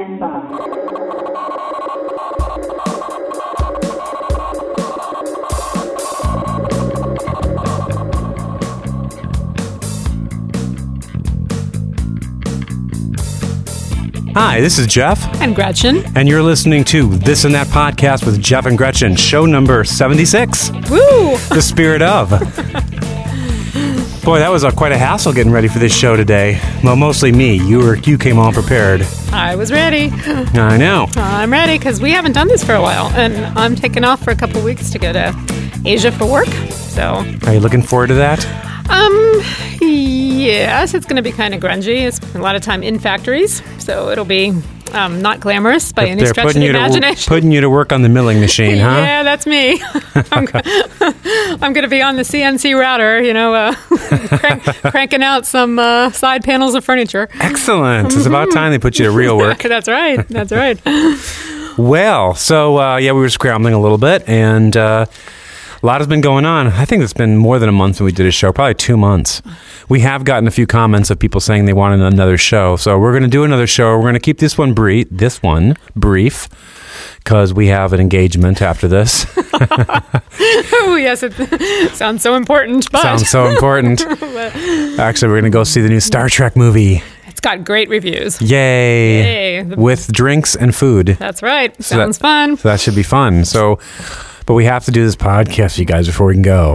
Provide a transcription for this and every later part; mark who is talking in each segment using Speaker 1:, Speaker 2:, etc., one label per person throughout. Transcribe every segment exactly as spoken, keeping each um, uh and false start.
Speaker 1: Stand by.
Speaker 2: Hi, this is Jeff.
Speaker 3: And Gretchen.
Speaker 2: And you're listening to This and That Podcast with Jeff and Gretchen, show number seventy-six.
Speaker 3: Woo!
Speaker 2: The Spirit of. Boy, that was a, quite a hassle getting ready for this show today. Well, mostly me. You were you came all prepared.
Speaker 3: I was ready.
Speaker 2: I know.
Speaker 3: I'm ready because we haven't done this for a while. And I'm taking off for a couple weeks to go to Asia for work. So,
Speaker 2: are you looking forward to that?
Speaker 3: Um, yes, it's going to be kind of grungy. It's a lot of time in factories, so it'll be um, not glamorous by
Speaker 2: They're
Speaker 3: any stretch of the imagination.
Speaker 2: To, putting you to work on the milling machine, huh?
Speaker 3: Yeah, that's me. I'm, go- I'm going to be on the C N C router, you know, uh, crank, cranking out some uh, side panels of furniture.
Speaker 2: Excellent. It's about time they put you to real work.
Speaker 3: That's right. That's right.
Speaker 2: Well, so, uh, yeah, we were scrambling a little bit, and... Uh, a lot has been going on. I think it's been more than a month since we did a show, probably two months. We have gotten a few comments of people saying they want another show, so we're going to do another show. We're going to keep this one brief, this one brief, because we have an engagement after this.
Speaker 3: Oh, yes, it sounds so important. But.
Speaker 2: Sounds so important. Actually, we're going to go see the new Star Trek movie.
Speaker 3: It's got great reviews.
Speaker 2: Yay! Yay. With drinks and food.
Speaker 3: That's right.
Speaker 2: So
Speaker 3: Sounds
Speaker 2: that,
Speaker 3: fun.
Speaker 2: So that should be fun. So... But we have to do this podcast for you guys before we can go.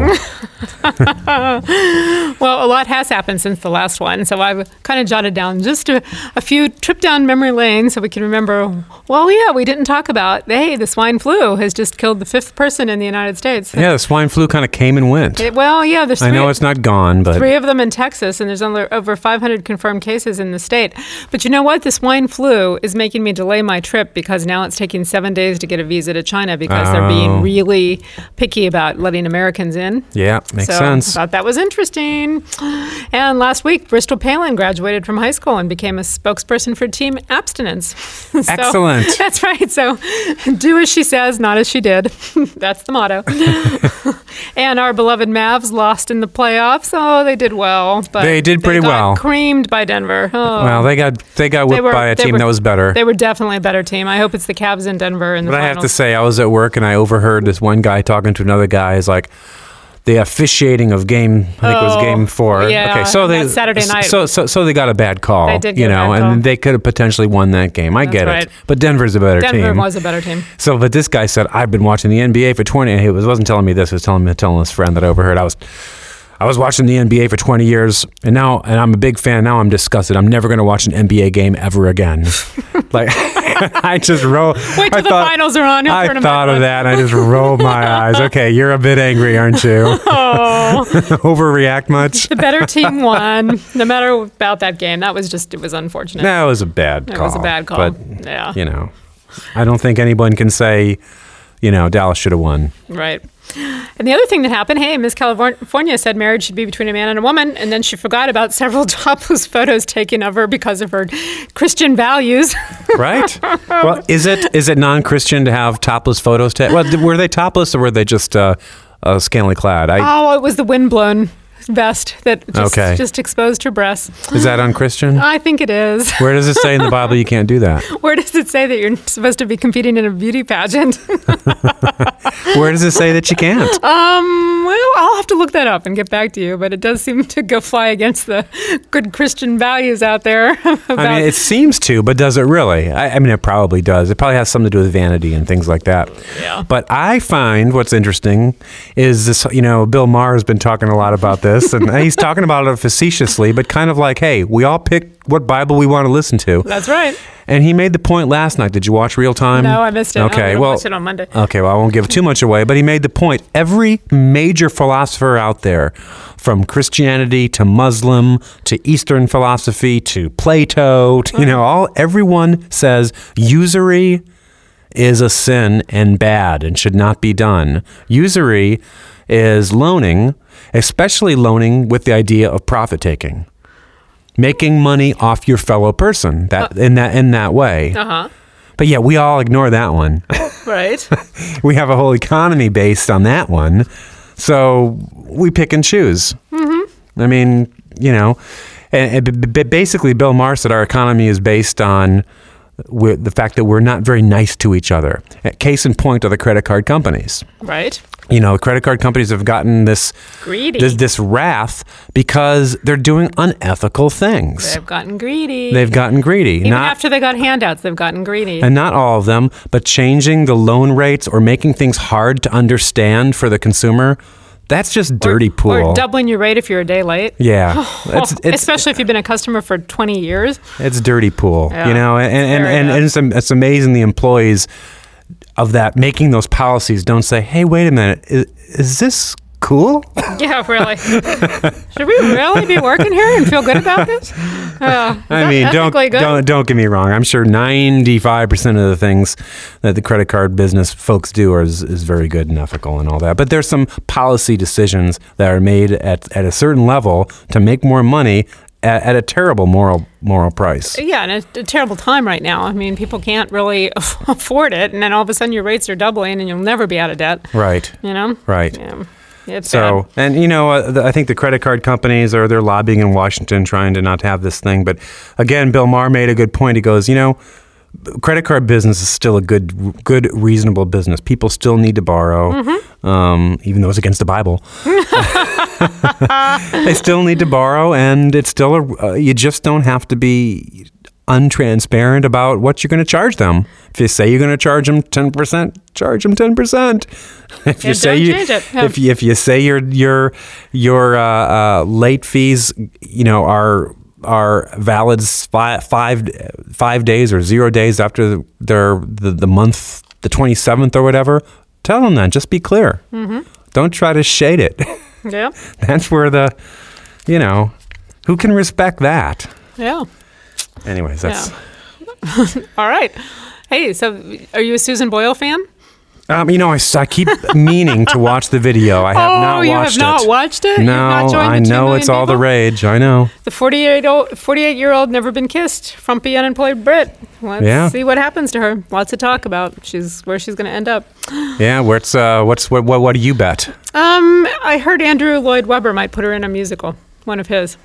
Speaker 3: Well, a lot has happened since the last one, so I've kind of jotted down just a, a few trip down memory lane so we can remember, well, yeah, we didn't talk about, hey, the swine flu has just killed the fifth person in the United States.
Speaker 2: Yeah, the swine flu kind of came and went.
Speaker 3: It, well, yeah, there's three,
Speaker 2: I know it's not gone, but...
Speaker 3: Three of them in Texas, and there's only over five hundred confirmed cases in the state. But you know what? The swine flu is making me delay my trip because now it's taking seven days to get a visa to China because oh. they're being really picky about letting Americans in.
Speaker 2: Yeah, makes
Speaker 3: so
Speaker 2: sense.
Speaker 3: I thought that was interesting. And last week, Bristol Palin graduated from high school and became a spokesperson for Team Abstinence. So,
Speaker 2: excellent.
Speaker 3: That's right. So do as she says, not as she did. That's the motto. And our beloved Mavs lost in the playoffs. Oh, they did well. But
Speaker 2: they did pretty
Speaker 3: they got
Speaker 2: well.
Speaker 3: Creamed by Denver. Oh.
Speaker 2: Well, they got they got whipped
Speaker 3: they were,
Speaker 2: by a team
Speaker 3: were,
Speaker 2: that was better.
Speaker 3: They were definitely a better team. I hope it's the Cavs in Denver in the
Speaker 2: but
Speaker 3: finals.
Speaker 2: I have to say, I was at work and I overheard this one guy talking to another guy. Is like, the officiating of game, I think
Speaker 3: oh,
Speaker 2: it was game four.
Speaker 3: Yeah,
Speaker 2: okay, so they
Speaker 3: Saturday night.
Speaker 2: So, so so they got a bad call.
Speaker 3: They did get
Speaker 2: you know,
Speaker 3: a bad
Speaker 2: and
Speaker 3: call.
Speaker 2: they could have potentially won that game. I
Speaker 3: That's
Speaker 2: get
Speaker 3: right.
Speaker 2: it. But Denver's a better
Speaker 3: Denver
Speaker 2: team.
Speaker 3: Denver was a better team.
Speaker 2: So, but this guy said, I've been watching the N B A for twenty. And he was, wasn't telling me this. He was telling me telling his friend that I overheard. I was. I was watching the N B A for twenty years, and now, and I'm a big fan. Now I'm disgusted. I'm never going to watch an N B A game ever again. Like, I just roll.
Speaker 3: Wait till
Speaker 2: I
Speaker 3: the
Speaker 2: thought,
Speaker 3: finals are on.
Speaker 2: I thought of that, and I just rolled my eyes. Okay, you're a bit angry, aren't you?
Speaker 3: Oh,
Speaker 2: overreact much?
Speaker 3: The better team won. No matter about that game, that was just it was unfortunate.
Speaker 2: That was a bad call.
Speaker 3: It was a bad call.
Speaker 2: But
Speaker 3: yeah,
Speaker 2: you know, I don't think anyone can say, you know, Dallas should have won.
Speaker 3: Right. And the other thing that happened, hey, Miss California said marriage should be between a man and a woman, and then she forgot about several topless photos taken of her because of her Christian values.
Speaker 2: Right. Well, is it is it non-Christian to have topless photos taken? Well, were they topless or were they just uh, uh, scantily clad? I,
Speaker 3: oh, it was the windblown vest that just,
Speaker 2: okay.
Speaker 3: just exposed her breasts.
Speaker 2: Is that unchristian?
Speaker 3: I think it is.
Speaker 2: Where does it say in the Bible you can't do that?
Speaker 3: Where does it say that you're supposed to be competing in a beauty pageant?
Speaker 2: Where does it say that you can't?
Speaker 3: Um, well, I'll have to look that up and get back to you, but it does seem to go fly against the good Christian values out there. About
Speaker 2: I mean, it seems to, but does it really? I, I mean, it probably does. It probably has something to do with vanity and things like that.
Speaker 3: Yeah.
Speaker 2: But I find what's interesting is this, you know, Bill Maher has been talking a lot about this. And he's talking about it facetiously, but kind of like, hey, we all pick what Bible we want to listen to.
Speaker 3: That's right.
Speaker 2: And he made the point last night. Did you watch Real Time?
Speaker 3: No, I missed it.
Speaker 2: Okay,
Speaker 3: I'll
Speaker 2: well,
Speaker 3: watch it on Monday.
Speaker 2: Okay, well, I won't give too much away, but he made the point. Every major philosopher out there, from Christianity to Muslim to Eastern philosophy to Plato, to, you know, all everyone says usury is a sin and bad and should not be done. Usury is loaning, especially loaning with the idea of profit taking, making money off your fellow person. That uh, in that in that way.
Speaker 3: Uh huh.
Speaker 2: But yeah, we all ignore that one.
Speaker 3: Right.
Speaker 2: We have a whole economy based on that one, so we pick and choose. Mm-hmm. I mean, you know, and, and basically, Bill Maher said our economy is based on we're, the fact that we're not very nice to each other. Case in point are the credit card companies.
Speaker 3: Right.
Speaker 2: You know, credit card companies have gotten this
Speaker 3: Greedy.
Speaker 2: this, this wrath because they're doing unethical things.
Speaker 3: They've gotten greedy.
Speaker 2: They've gotten greedy.
Speaker 3: Even
Speaker 2: not,
Speaker 3: after they got handouts, they've gotten greedy.
Speaker 2: and not all of them, but changing the loan rates or making things hard to understand for the consumer. That's just dirty
Speaker 3: or,
Speaker 2: pool.
Speaker 3: Or doubling your rate if you're a day late.
Speaker 2: Yeah. It's, it's,
Speaker 3: Especially if you've been a customer for twenty years.
Speaker 2: It's dirty pool,
Speaker 3: Yeah,
Speaker 2: you know, and and,
Speaker 3: very
Speaker 2: and,
Speaker 3: bad.
Speaker 2: and it's, it's amazing the employees of that making those policies don't say, hey, wait a minute, is, is this cool?
Speaker 3: Yeah, really. Should we really be working here and feel good about this? Uh, is
Speaker 2: I
Speaker 3: that
Speaker 2: mean, don't,
Speaker 3: ethically good?
Speaker 2: don't don't get me wrong. I'm sure ninety-five percent of the things that the credit card business folks do are, is, is very good and ethical and all that. But there's some policy decisions that are made at, at a certain level to make more money at, at a terrible moral moral price.
Speaker 3: Yeah, and it's a terrible time right now. I mean, people can't really afford it, and then all of a sudden your rates are doubling, and you'll never be out of debt.
Speaker 2: Right.
Speaker 3: You know?
Speaker 2: Right.
Speaker 3: Yeah. It's
Speaker 2: So,
Speaker 3: bad.
Speaker 2: and you know, uh, the, I think the credit card companies are they're lobbying in Washington trying to not have this thing. But again, Bill Maher made a good point. He goes, you know, credit card business is still a good, good, reasonable business. People still need to borrow,
Speaker 3: Mm-hmm.
Speaker 2: um, even though it's against the Bible. They still need to borrow, and it's still a. Uh, you just don't have to be untransparent about what you're going to charge them. If you say you're going to charge them ten percent, charge them ten percent. If you
Speaker 3: Yeah,
Speaker 2: say
Speaker 3: don't
Speaker 2: you,
Speaker 3: change it. Yeah.
Speaker 2: if you, if you say your your your uh, uh, late fees, you know, are are valid five five, five days or zero days after their the, the month the twenty-seventh or whatever, tell them that. Just be clear. Mm-hmm. Don't try to shade it.
Speaker 3: Yeah.
Speaker 2: That's where the, you know, who can respect that?
Speaker 3: Yeah.
Speaker 2: Anyways, that's.
Speaker 3: Yeah. All right. Hey, so are you a Susan Boyle fan?
Speaker 2: Um, you know, I, s- I keep meaning to watch the video. I have
Speaker 3: oh,
Speaker 2: not watched it.
Speaker 3: you have not watched it?
Speaker 2: No,
Speaker 3: You've not joined the
Speaker 2: I
Speaker 3: two
Speaker 2: know
Speaker 3: million
Speaker 2: it's all the
Speaker 3: people?
Speaker 2: rage. I know.
Speaker 3: The forty-eight-year-old never been kissed, frumpy unemployed Brit. Let's
Speaker 2: Yeah.
Speaker 3: see what happens to her. Lots to talk about. She's where she's going to end up.
Speaker 2: Yeah, what's uh, what's what, what? What do you bet?
Speaker 3: Um, I heard Andrew Lloyd Webber might put her in a musical, one of his.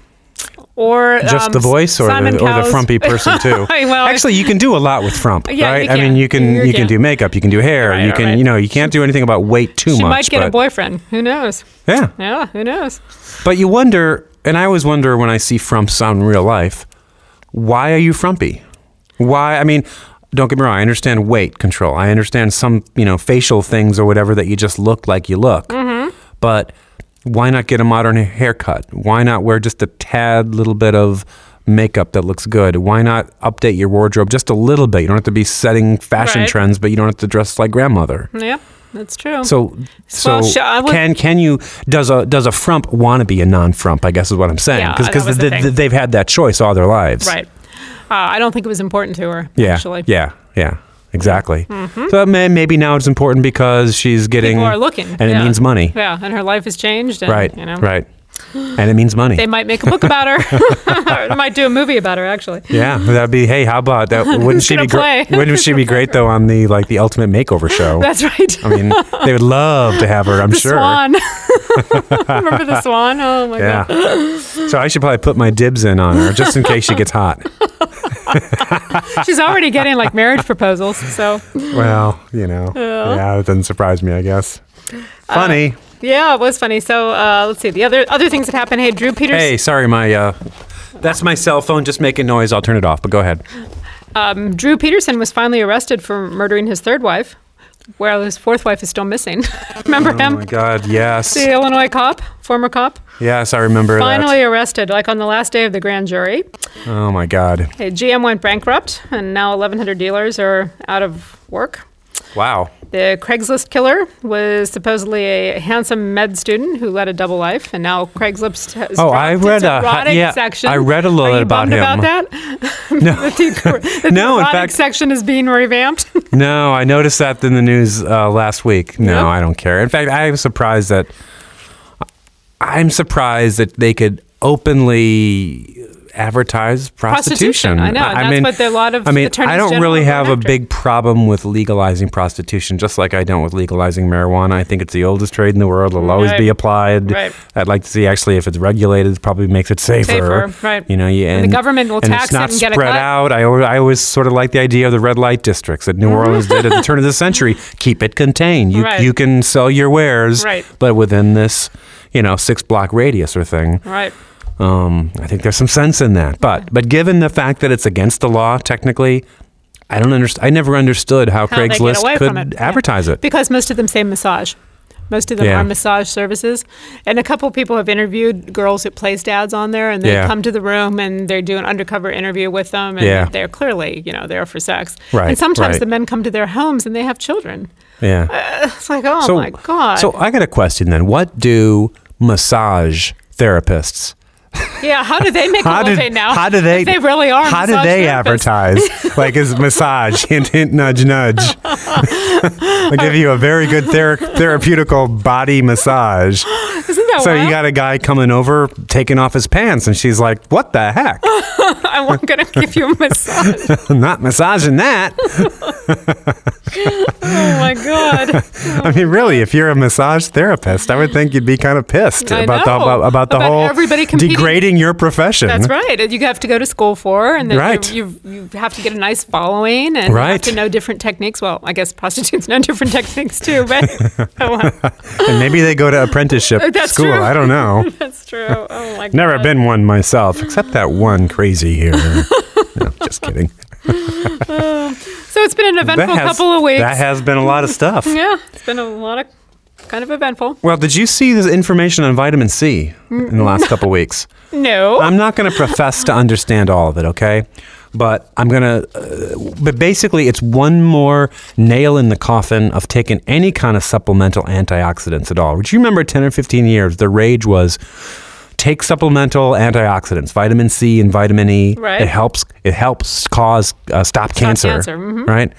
Speaker 3: Or
Speaker 2: Just
Speaker 3: um,
Speaker 2: the voice, or
Speaker 3: Simon
Speaker 2: the, or the
Speaker 3: Cowell's-
Speaker 2: frumpy person too?
Speaker 3: Well,
Speaker 2: Actually, you can do a lot with frump,
Speaker 3: Yeah,
Speaker 2: right?
Speaker 3: you
Speaker 2: I mean,
Speaker 3: can.
Speaker 2: you can
Speaker 3: You
Speaker 2: you can
Speaker 3: can.
Speaker 2: do makeup, you can do hair,
Speaker 3: Right,
Speaker 2: you can
Speaker 3: right.
Speaker 2: you know you can't do anything about weight too
Speaker 3: she
Speaker 2: much.
Speaker 3: might get
Speaker 2: but,
Speaker 3: a boyfriend. Who knows?
Speaker 2: Yeah,
Speaker 3: Yeah, who knows?
Speaker 2: but you wonder, and I always wonder when I see frumps out in real life, why are you frumpy? Why? I mean, don't get me wrong. I understand weight control. I understand some, you know, facial things or whatever that you just look like you look. Mm-hmm. But why not get a modern haircut? Why not wear just a tad little bit of makeup that looks good? Why not update your wardrobe just a little bit? You don't have to be setting fashion
Speaker 3: Right.
Speaker 2: trends, but you don't have to dress like grandmother.
Speaker 3: Yeah, that's true.
Speaker 2: So, so
Speaker 3: Well, sh- I would-
Speaker 2: can can you does a does a frump want to be a non-frump? I guess is what I'm saying,
Speaker 3: Yeah,
Speaker 2: because
Speaker 3: that was the thing.
Speaker 2: they've had that choice all their lives.
Speaker 3: right. Uh, I don't think it was important to her,
Speaker 2: Yeah.
Speaker 3: actually.
Speaker 2: Yeah. Yeah. Exactly. So may, maybe now it's important because she's getting
Speaker 3: People are looking.
Speaker 2: and it
Speaker 3: yeah.
Speaker 2: means money.
Speaker 3: Yeah, and her life has changed. And,
Speaker 2: Right.
Speaker 3: You know,
Speaker 2: Right. And it means money.
Speaker 3: They might make a book about her. Or they might do a movie about her, actually.
Speaker 2: Yeah, that'd be. Hey, how about that? Wouldn't
Speaker 3: Who's
Speaker 2: she be
Speaker 3: gonna
Speaker 2: great?
Speaker 3: play?
Speaker 2: Wouldn't she be great though on the like the Ultimate Makeover show?
Speaker 3: That's right.
Speaker 2: I mean, they would love to have her. I'm
Speaker 3: the
Speaker 2: sure.
Speaker 3: Swan. Remember the Swan? Oh my
Speaker 2: Yeah.
Speaker 3: god.
Speaker 2: So I should probably put my dibs in on her just in case she gets hot.
Speaker 3: She's already getting like marriage proposals. So
Speaker 2: Well, you know, yeah, it doesn't surprise me. I guess. Funny.
Speaker 3: yeah, it was funny. So uh, let's see the other other things that happened. Hey, Drew Peters.
Speaker 2: Hey, sorry, my uh, that's my cell phone just making noise. I'll turn it off. But go ahead.
Speaker 3: Um, Drew Peterson was finally arrested for murdering his third wife, while his fourth wife is still missing. Remember
Speaker 2: Oh
Speaker 3: him?
Speaker 2: my God, yes,
Speaker 3: The Illinois cop, former cop,
Speaker 2: yes, I remember
Speaker 3: finally arrested, like on the last day of the grand jury.
Speaker 2: that. Oh my God,
Speaker 3: Hey, G M went bankrupt, and now eleven hundred dealers are out of work.
Speaker 2: wow.
Speaker 3: The Craigslist killer was supposedly a handsome med student who led a double life, and now Craigslist has
Speaker 2: Oh,
Speaker 3: dropped
Speaker 2: I
Speaker 3: its
Speaker 2: read a-
Speaker 3: erotic
Speaker 2: yeah,
Speaker 3: section.
Speaker 2: I read a little
Speaker 3: Are you
Speaker 2: about
Speaker 3: bummed
Speaker 2: him.
Speaker 3: about that?
Speaker 2: No,
Speaker 3: that the, that
Speaker 2: No,
Speaker 3: the
Speaker 2: in
Speaker 3: erotic
Speaker 2: fact-
Speaker 3: section is being revamped.
Speaker 2: no, I noticed that in the news uh, last week. No,
Speaker 3: Yeah?
Speaker 2: I don't care. In fact, I was surprised that I'm surprised that they could openly advertise prostitution.
Speaker 3: Prostitution, I know, and
Speaker 2: I
Speaker 3: that's
Speaker 2: mean,
Speaker 3: what a lot of
Speaker 2: I mean,
Speaker 3: attorneys
Speaker 2: I don't
Speaker 3: general
Speaker 2: really
Speaker 3: are
Speaker 2: have a
Speaker 3: going after.
Speaker 2: big problem with legalizing prostitution, just like I don't with legalizing marijuana. I think it's the oldest trade in the world. It'll always
Speaker 3: Right.
Speaker 2: be applied.
Speaker 3: Right.
Speaker 2: I'd like to see actually if it's regulated, it probably makes it safer.
Speaker 3: Safer, right.
Speaker 2: You know, you,
Speaker 3: And
Speaker 2: and
Speaker 3: the government will
Speaker 2: and
Speaker 3: tax
Speaker 2: it's not
Speaker 3: it and get a
Speaker 2: spread
Speaker 3: cut.
Speaker 2: out. I, al- I always sort of like the idea of the red light districts that New Orleans did at the turn of the century. Keep it contained. You
Speaker 3: Right.
Speaker 2: you can sell your wares,
Speaker 3: Right.
Speaker 2: but within this, you know, six block radius or thing.
Speaker 3: Right.
Speaker 2: Um, I think there's some sense in that. But but given the fact that it's against the law, technically, I don't understand. I never understood how,
Speaker 3: How they get
Speaker 2: Craigslist
Speaker 3: away
Speaker 2: could
Speaker 3: from it.
Speaker 2: advertise
Speaker 3: Yeah.
Speaker 2: it.
Speaker 3: Because most of them say massage. Most of them
Speaker 2: Yeah.
Speaker 3: are massage services. And a couple of people have interviewed girls who place dads on there, and they
Speaker 2: Yeah.
Speaker 3: come to the room and they do an undercover interview with them, and
Speaker 2: Yeah.
Speaker 3: they're clearly, you know, there for sex.
Speaker 2: Right,
Speaker 3: And sometimes
Speaker 2: right.
Speaker 3: the men come to their homes and they have children.
Speaker 2: Yeah.
Speaker 3: It's like, oh
Speaker 2: so,
Speaker 3: my God.
Speaker 2: So I got a question then. What do massage therapists?
Speaker 3: yeah, how do they make
Speaker 2: How
Speaker 3: a
Speaker 2: do,
Speaker 3: living now?
Speaker 2: how do they?
Speaker 3: If they really are.
Speaker 2: How do
Speaker 3: massage
Speaker 2: they
Speaker 3: therapists?
Speaker 2: advertise? Like as massage, hint, hint, nudge, nudge. I'll give you a very good thera- therapeutical body massage.
Speaker 3: Isn't that
Speaker 2: So
Speaker 3: wild?
Speaker 2: you got a guy coming over, taking off his pants, and she's like, "What the heck?
Speaker 3: I'm going to give you a massage.
Speaker 2: I'm not massaging that."
Speaker 3: Oh my God.
Speaker 2: I mean, really, if you're a massage therapist, I would think you'd be kind of pissed
Speaker 3: I
Speaker 2: about the
Speaker 3: know.
Speaker 2: about, about the
Speaker 3: About
Speaker 2: whole
Speaker 3: everybody competing.
Speaker 2: degrading your profession.
Speaker 3: That's right. And you have to go to school for, and then
Speaker 2: Right.
Speaker 3: you, you you have to get a nice following, and you
Speaker 2: Right.
Speaker 3: have to know different techniques. Well, I guess prostitutes know different techniques too, but oh, well,
Speaker 2: And maybe they go to apprenticeship
Speaker 3: That's
Speaker 2: school.
Speaker 3: true.
Speaker 2: I don't know.
Speaker 3: that's true. Oh my
Speaker 2: Never
Speaker 3: God.
Speaker 2: been one myself, except that one crazy here. No, just kidding.
Speaker 3: So it's been an eventful
Speaker 2: has,
Speaker 3: couple of weeks.
Speaker 2: That has been a lot of stuff.
Speaker 3: yeah, it's been a lot of kind of eventful.
Speaker 2: Well, did you see this information on vitamin C in the last couple weeks?
Speaker 3: No.
Speaker 2: I'm not going to profess to understand all of it, okay? But I'm going to, uh, but basically, it's one more nail in the coffin of taking any kind of supplemental antioxidants at all. Do you remember ten or fifteen years, the rage was take supplemental antioxidants, vitamin C and vitamin E.
Speaker 3: Right.
Speaker 2: It helps, it helps cause, uh, stop, cancer,
Speaker 3: cancer, mhm.
Speaker 2: right?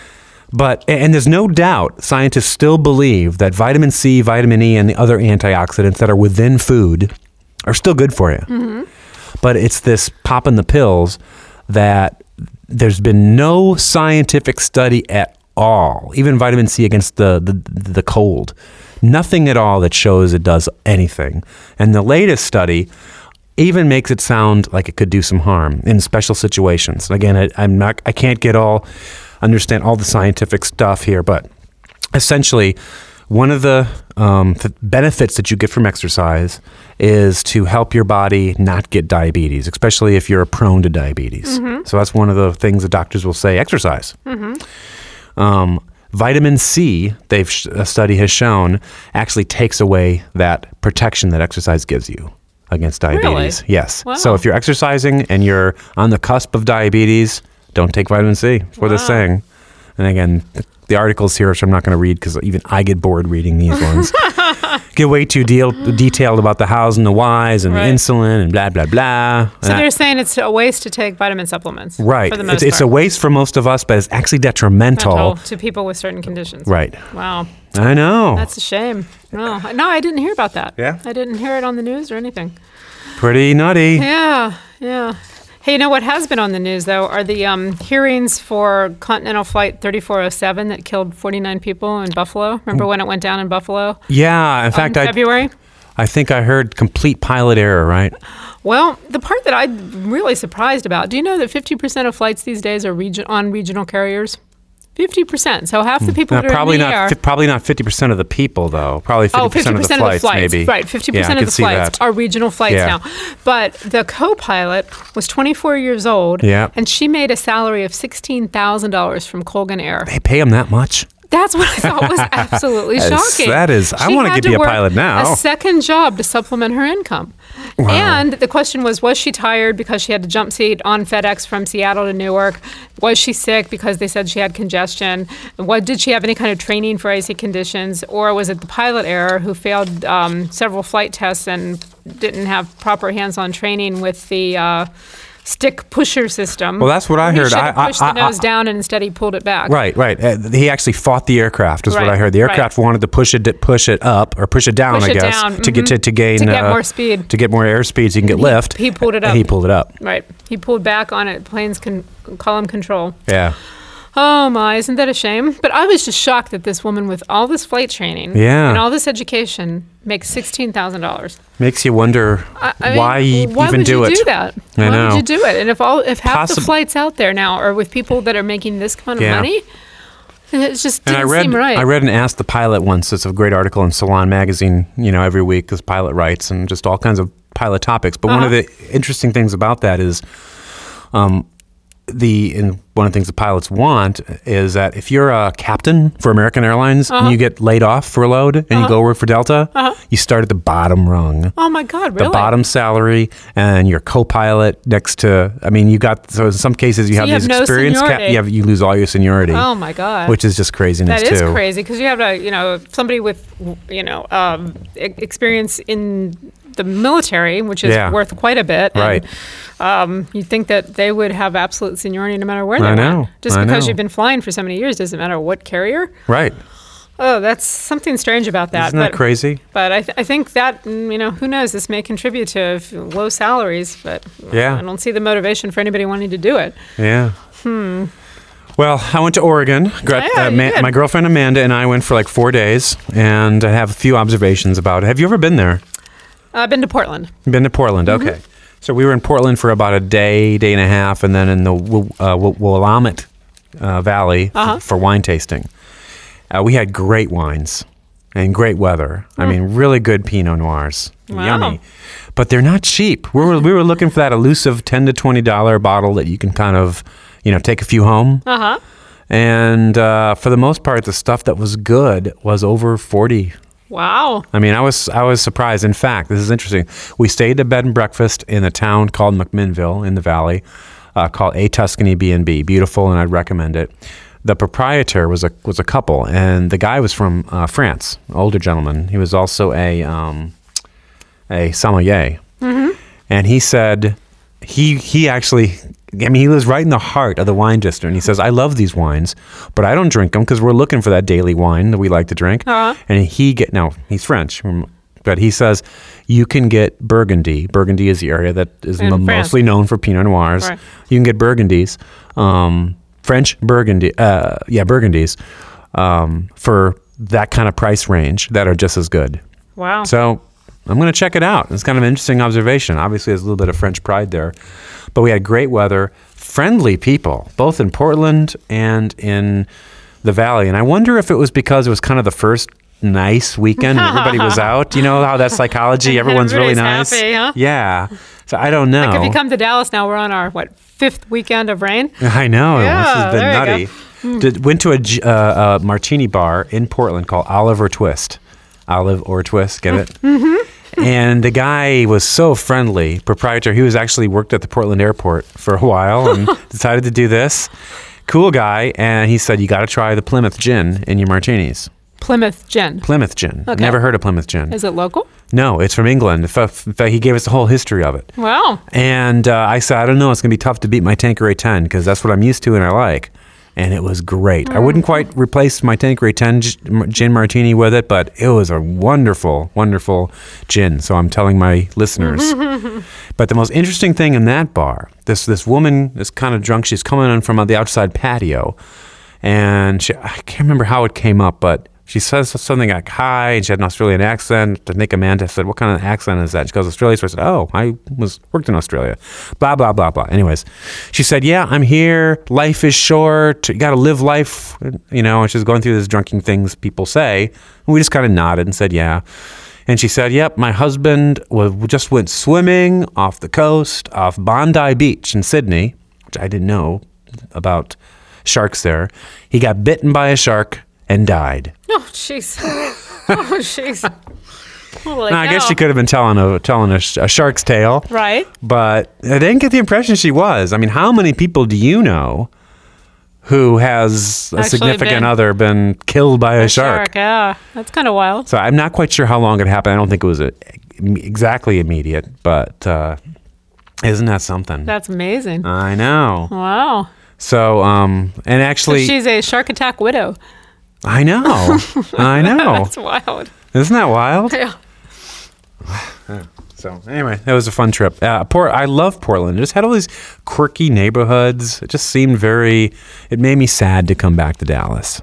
Speaker 2: But, and there's no doubt, scientists still believe that vitamin C, vitamin E, and the other antioxidants that are within food are still good for you.
Speaker 3: Mm-hmm.
Speaker 2: But it's this popping the pills that there's been no scientific study at all, even vitamin C against the, the, the cold. Nothing at all that shows it does anything. And the latest study even makes it sound like it could do some harm in special situations. Again, I, I'm not, I can't get all, understand all the scientific stuff here, but essentially, one of the um, th- benefits that you get from exercise is to help your body not get diabetes, especially if you're prone to diabetes.
Speaker 3: Mm-hmm.
Speaker 2: So that's one of the things the doctors will say, exercise.
Speaker 3: Mm-hmm.
Speaker 2: Um, vitamin C, they've sh- a study has shown, actually takes away that protection that exercise gives you against diabetes.
Speaker 3: Really?
Speaker 2: Yes.
Speaker 3: Wow.
Speaker 2: So if you're exercising and you're on the cusp of diabetes, don't take vitamin C. That's what they're
Speaker 3: Wow.
Speaker 2: saying. And again, th- the articles here, which I'm not going to read because even I get bored reading these ones, get way too deal- detailed about the hows and the whys and
Speaker 3: Right.
Speaker 2: the insulin and blah, blah, blah.
Speaker 3: So
Speaker 2: And I-
Speaker 3: they're saying it's a waste to take vitamin supplements.
Speaker 2: right.
Speaker 3: For the
Speaker 2: It's,
Speaker 3: most
Speaker 2: it's a
Speaker 3: part.
Speaker 2: waste for most of us, but it's actually detrimental.
Speaker 3: Mental to people with certain conditions.
Speaker 2: Right.
Speaker 3: Wow.
Speaker 2: I know.
Speaker 3: That's a shame. No, no, I didn't hear about that.
Speaker 2: Yeah?
Speaker 3: I didn't hear it on the news or anything.
Speaker 2: Pretty nutty.
Speaker 3: Yeah, yeah. Hey, you know what has been on the news, though, are the um, hearings for Continental Flight thirty-four oh seven that killed forty-nine people in Buffalo. Remember when it went down in Buffalo
Speaker 2: Yeah. In fact,
Speaker 3: in
Speaker 2: I,
Speaker 3: February?
Speaker 2: I think I heard complete pilot error, right?
Speaker 3: Well, the part that I'm really surprised about, do you know that fifty percent of flights these days are region- on regional carriers? fifty percent. So half the people
Speaker 2: Now,
Speaker 3: that are
Speaker 2: probably
Speaker 3: in the
Speaker 2: not.
Speaker 3: air.
Speaker 2: fi- probably not fifty percent of the people, though. Probably fifty
Speaker 3: Oh, fifty
Speaker 2: percent of the
Speaker 3: percent
Speaker 2: flights, maybe.
Speaker 3: Right, fifty
Speaker 2: Yeah, I
Speaker 3: percent
Speaker 2: could
Speaker 3: of the
Speaker 2: see
Speaker 3: flights
Speaker 2: that.
Speaker 3: are regional flights
Speaker 2: Yeah.
Speaker 3: now. But the co-pilot was twenty-four years old,
Speaker 2: Yeah.
Speaker 3: and she made a salary of sixteen thousand dollars from Colgan Air.
Speaker 2: They pay them that much.
Speaker 3: That's what I thought was absolutely
Speaker 2: That is-
Speaker 3: shocking.
Speaker 2: that is- I
Speaker 3: She
Speaker 2: wanna
Speaker 3: had
Speaker 2: get be a
Speaker 3: work
Speaker 2: pilot now.
Speaker 3: A second job to supplement her income. And the question was, was she tired because she had to jump seat on FedEx from Seattle to Newark? Was she sick because they said she had congestion? What did she have any kind of training for icy conditions? Or was it the pilot error who failed um, several flight tests and didn't have proper hands-on training with the uh, stick pusher system.
Speaker 2: Well, that's what I
Speaker 3: he
Speaker 2: heard.
Speaker 3: should
Speaker 2: I-
Speaker 3: have pushed
Speaker 2: I-
Speaker 3: the
Speaker 2: I-
Speaker 3: nose down, and instead he pulled it back.
Speaker 2: Right, right. Uh, he actually fought the aircraft, is what
Speaker 3: Right,
Speaker 2: I heard. The aircraft
Speaker 3: right.
Speaker 2: wanted to push it, push it up or push it down,
Speaker 3: Push
Speaker 2: I
Speaker 3: it
Speaker 2: guess,
Speaker 3: down,
Speaker 2: to get
Speaker 3: mhm.
Speaker 2: to, to gain
Speaker 3: To get
Speaker 2: uh,
Speaker 3: more speed.
Speaker 2: to get more airspeed, so you can get
Speaker 3: He-
Speaker 2: lift.
Speaker 3: he pulled it
Speaker 2: And
Speaker 3: up.
Speaker 2: he pulled it up.
Speaker 3: Right. He pulled back on it. Plane's con- column control.
Speaker 2: Yeah,
Speaker 3: Oh my, isn't that a shame? But I was just shocked that this woman with all this flight training
Speaker 2: Yeah.
Speaker 3: and all this education makes sixteen thousand dollars.
Speaker 2: makes you wonder
Speaker 3: I, I mean,
Speaker 2: why you
Speaker 3: why
Speaker 2: even
Speaker 3: would
Speaker 2: do
Speaker 3: you
Speaker 2: it.
Speaker 3: do that?
Speaker 2: I
Speaker 3: why
Speaker 2: know.
Speaker 3: would you do it? And if all if half the
Speaker 2: Possi-
Speaker 3: flights out there now are with people that are making this kind of
Speaker 2: Yeah.
Speaker 3: money, it just
Speaker 2: And
Speaker 3: didn't
Speaker 2: I read,
Speaker 3: seem right.
Speaker 2: I read and Ask the Pilot once. It's a great article in Salon Magazine. You know, every week this pilot writes and just all kinds of pilot topics. But one of
Speaker 3: Uh-huh.
Speaker 2: the interesting things about that is, um, the and one of the things the pilots want is that if you're a captain for American Airlines
Speaker 3: Uh-huh.
Speaker 2: and you get laid off for a load and you go work for Delta,
Speaker 3: Uh-huh.
Speaker 2: you start at the bottom rung.
Speaker 3: Oh my God, really?
Speaker 2: The bottom salary, and your co-pilot next to. I mean, you got so in some cases you
Speaker 3: So
Speaker 2: have
Speaker 3: you have
Speaker 2: these
Speaker 3: no
Speaker 2: experienced.
Speaker 3: seniority.
Speaker 2: you have you lose all your seniority,
Speaker 3: Oh my God.
Speaker 2: which is just craziness
Speaker 3: That is
Speaker 2: too.
Speaker 3: crazy because you have a you know somebody with you know um, e- experience in the military, which is
Speaker 2: Yeah.
Speaker 3: worth quite a bit. and,
Speaker 2: Right.
Speaker 3: um, you'd think that they would have absolute seniority no matter where they
Speaker 2: I
Speaker 3: went.
Speaker 2: know,
Speaker 3: Just
Speaker 2: I
Speaker 3: because
Speaker 2: know.
Speaker 3: you've been flying for so many years doesn't matter what carrier.
Speaker 2: Right?
Speaker 3: Oh, that's something strange about that.
Speaker 2: Isn't that
Speaker 3: but,
Speaker 2: crazy?
Speaker 3: But I, th- I think that mm, you know who knows, this may contribute to f- low salaries, but
Speaker 2: Yeah.
Speaker 3: I don't see the motivation for anybody wanting to do it.
Speaker 2: Yeah. Hmm. Well, I went to Oregon. Gra-
Speaker 3: Yeah,
Speaker 2: uh,
Speaker 3: you
Speaker 2: Ma-
Speaker 3: did.
Speaker 2: my girlfriend Amanda and I went for like four days, and I have a few observations about it. Have you ever been there?
Speaker 3: I've been to Portland.
Speaker 2: Been to Portland?
Speaker 3: Mm-hmm.
Speaker 2: Okay. So we were in Portland for about a day, day and a half, and then in the W- uh, W- Willamette uh, Valley
Speaker 3: Uh-huh.
Speaker 2: f- for wine tasting. Uh, we had great wines and great weather. I
Speaker 3: Hmm.
Speaker 2: mean, really good Pinot Noirs.
Speaker 3: Wow.
Speaker 2: Yummy. But they're not cheap. We were, we were looking for that elusive ten to twenty dollars bottle that you can kind of, you know, take a few home.
Speaker 3: Uh huh.
Speaker 2: And uh, for the most part, the stuff that was good was over forty.
Speaker 3: Wow.
Speaker 2: I mean, I was I was surprised. In fact, this is interesting. We stayed at a bed and breakfast in a town called McMinnville in the valley, uh, called A Tuscany B and B. Beautiful, and I'd recommend it. The proprietor was a was a couple, and the guy was from uh, France, an older gentleman. He was also a um, a sommelier,
Speaker 3: Mm-hmm.
Speaker 2: and he said he he actually. I mean, he lives right in the heart of the wine district, and he says, "I love these wines, but I don't drink them because we're looking for that daily wine that we like to drink."
Speaker 3: Uh-huh.
Speaker 2: And he get now he's French, but he says you can get Burgundy. Burgundy is the area that is
Speaker 3: In
Speaker 2: mo-
Speaker 3: France.
Speaker 2: mostly known for Pinot Noirs.
Speaker 3: Right.
Speaker 2: You can get Burgundies, um, French Burgundy, uh, yeah, Burgundies, um, for that kind of price range that are just as good.
Speaker 3: Wow.
Speaker 2: So I'm going to check it out. It's kind of an interesting observation. Obviously, there's a little bit of French pride there. But we had great weather, friendly people, both in Portland and in the Valley. And I wonder if it was because it was kind of the first nice weekend and everybody was out. You know how that psychology, everyone's really
Speaker 3: Everybody's
Speaker 2: nice.
Speaker 3: happy, huh?
Speaker 2: Yeah. So I don't know.
Speaker 3: Like if you come to Dallas now, we're on our, what, fifth weekend of rain?
Speaker 2: I know.
Speaker 3: Yeah,
Speaker 2: this has been
Speaker 3: there
Speaker 2: nutty.
Speaker 3: you Hmm.
Speaker 2: Did, went to a, j- uh, a martini bar in Portland called Olive or Twist. Olive or Twist, get it? Mm-hmm. And the guy was so friendly, proprietor. He was actually worked at the Portland airport for a while and decided to do this. Cool guy. And he said, you got to try the Plymouth gin in your martinis.
Speaker 3: Plymouth Gin.
Speaker 2: Plymouth gin.
Speaker 3: Okay.
Speaker 2: Never heard of Plymouth gin.
Speaker 3: Is it local?
Speaker 2: No, it's from England. In fact, in fact, he gave us the whole history of it.
Speaker 3: Wow.
Speaker 2: And uh, I said, I don't know, it's going to be tough to beat my Tanqueray ten because that's what I'm used to and I like. And it was great.
Speaker 3: Mm.
Speaker 2: I wouldn't quite replace my Tanqueray ten g- gin martini with it, but it was a wonderful, wonderful gin. So I'm telling my listeners. But the most interesting thing in that bar, this this woman is kind of drunk. She's coming in from the outside patio. And she, I can't remember how it came up, but she says something like hi, and she had an Australian accent. I think Amanda said, what kind of accent is that? She goes, Australia. So I said, oh, I was worked in Australia. Blah, blah, blah, blah. Anyways, she said, yeah, I'm here. Life is short. You got to live life, you know, and she's going through these drunken things people say. And we just kind of nodded and said, yeah. And she said, yep, my husband was, just went swimming off the coast, off Bondi Beach in Sydney, which I didn't know about sharks there. He got bitten by a shark and died.
Speaker 3: Oh, jeez. Oh, jeez. Holy
Speaker 2: Now, I guess
Speaker 3: cow.
Speaker 2: she could have been telling a telling a, sh- a shark's tale,
Speaker 3: Right.
Speaker 2: but I didn't get the impression she was. I mean, how many people do you know who has a
Speaker 3: Actually
Speaker 2: significant
Speaker 3: been-
Speaker 2: other been killed by a, shark?
Speaker 3: Yeah. That's kind of wild.
Speaker 2: So I'm not quite sure how long it happened. I don't think it was a, exactly immediate, but uh, Isn't that something?
Speaker 3: That's amazing.
Speaker 2: I know.
Speaker 3: Wow.
Speaker 2: So, um, and actually,
Speaker 3: So she's a shark attack widow.
Speaker 2: I know. I know.
Speaker 3: That's wild.
Speaker 2: Isn't that wild?
Speaker 3: Yeah.
Speaker 2: So anyway, that was a fun trip. Uh, Port, I love Portland. It just had all these quirky neighborhoods. It just seemed very. It made me sad to come back to Dallas.